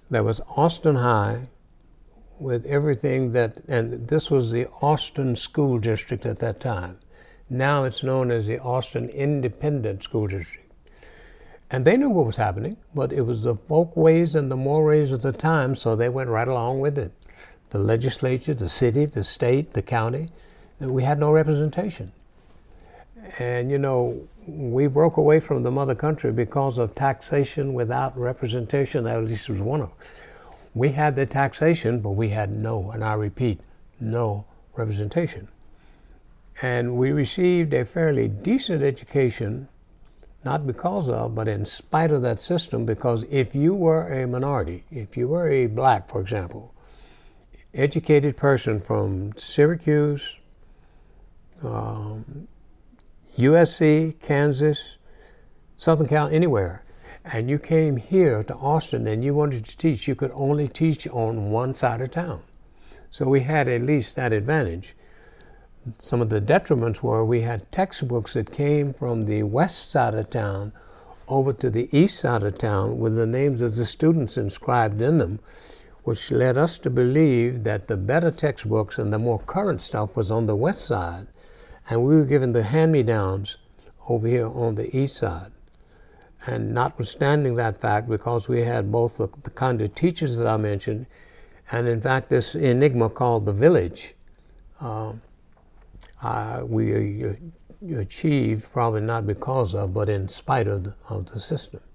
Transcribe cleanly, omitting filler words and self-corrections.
There was Austin High with everything that, and this was the Austin School District at that time. Now it's known as the Austin Independent School District. And they knew what was happening, but it was the folkways and the mores of the time, so they went right along with it. The legislature, the city, the state, the county, we had no representation. And we broke away from the mother country because of taxation without representation. At least was one of them. We had the taxation, but we had no, and I repeat, no representation. And we received a fairly decent education, not because of, but in spite of that system, because if you were a minority, if you were a black, for example, educated person from Syracuse, USC, Kansas, Southern Cal, anywhere, and you came here to Austin and you wanted to teach, you could only teach on one side of town. So we had at least that advantage. Some of the detriments were we had textbooks that came from the west side of town over to the east side of town with the names of the students inscribed in them, which led us to believe that the better textbooks and the more current stuff was on the west side, and we were given the hand-me-downs over here on the east side. And notwithstanding that fact, because we had both the kind of teachers that I mentioned, and in fact this enigma called the village, we achieved, probably not because of, but in spite of the system.